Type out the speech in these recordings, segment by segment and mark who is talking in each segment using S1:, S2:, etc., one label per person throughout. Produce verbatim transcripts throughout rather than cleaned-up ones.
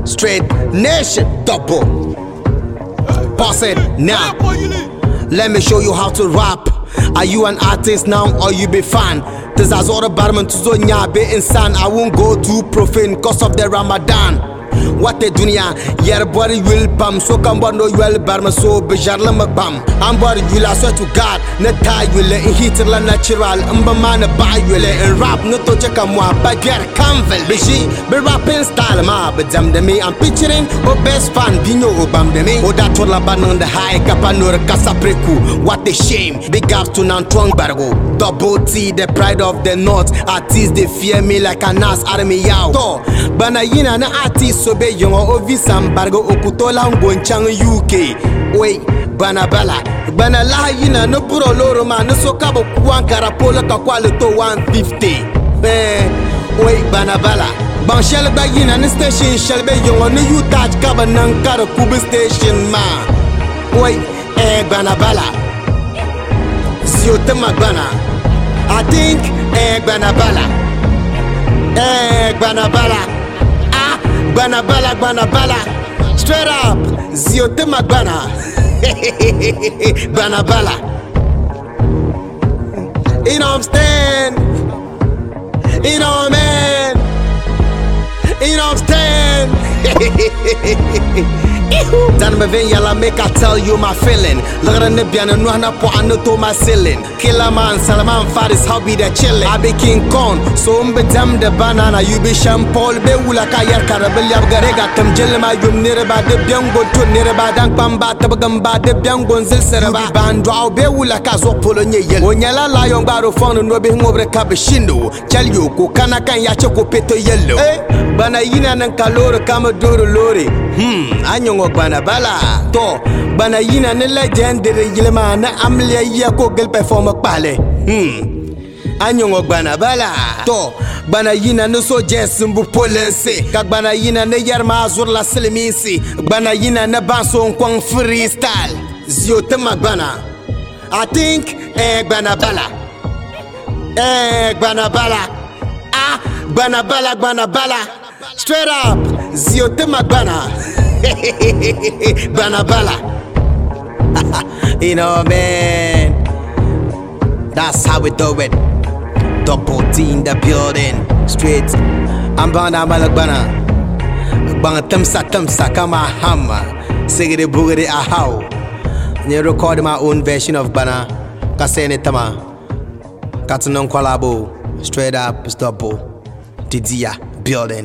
S1: Straight Nation, double. Pause it now. Let me show you how to rap. Are you an artist now or you be fan? This is all the barman to zo nyabe insan. I won't go too profane cause of the Ramadan. What the dunya, yer body will bam. So come on, no well barman so bejarla bam. I'm body will I swear to God. Na tie will in heater la natural. Umba man a buy will in rap no to check a moi baguette canvel. Be she be rapping style ma but damn the me I'm picturing oh best fan Dino Obam de me. Oh that la ban on the high capanor casa preku. What a shame. Big ups to Nantwang Bargo. Double T, the pride of the north. Artists they fear me like a Nas army yao. To banayina na artist so be young or Visam Bargo Okutola Ngonchang U K. Wait, Banabala. Banala yina no puro loro man no so kabo one carapola kakwale to one fifty. Eh, wait, Banabala. Ban shall be yina the station shall be young on you touch Kabanan Kara Kuba station ma. Wait, eh, Banabala. Ziote Magbana. I think eh, Banabala. Eh, Banabala. Ah, Banabala, Banabala. Straight up, Ziote Magbana. Banabala. You know I'm stand. You know man. You know I'm stand. Dan me ven yala make I tell you my feeling. Lagara ne biana no na po anoto my ceiling. Killer man Salaman Faris how be the chillin'. I be King Kong so umbe jam the banana you be Champol be wula ka yar karabel yab garega kam jelma yum nere ba de biango to nere ba dan pamba tabagamba de biango nzel sereba bandwa be wula ka zo polo nye yel. Onyala lion baro phone no be ngobre ka be shindo. Tell you ko kana kan ya cheko peto yellow. Eh bana yina nan kaloro kama doro lori. Hmm anyo Banabala to bana yina ne legendary yilma na amlia ya ko gel perform pale hmm anyongo Banabala to bana yina no so jesumbu police ka bana yina ne yarma azur la selimisi bana yina na banso kwang freestyle ziote magbana I think eh Banabala eh Banabala ah Banabala Banabala straight up ziote magbana Banabala. You know, man, that's how we do it. Double T in the building. Straight. I'm Bana Malabana. Bang Tamsa Tamsa Kama Hammer. Sigiri Bugari Ahau. You record my own version of Bana. Kasene Tama. Katanon Kwalabo. Straight up, it's double. Didia building.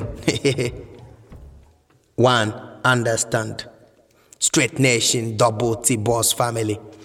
S1: One. Understand. Straight Nation, double T boss family.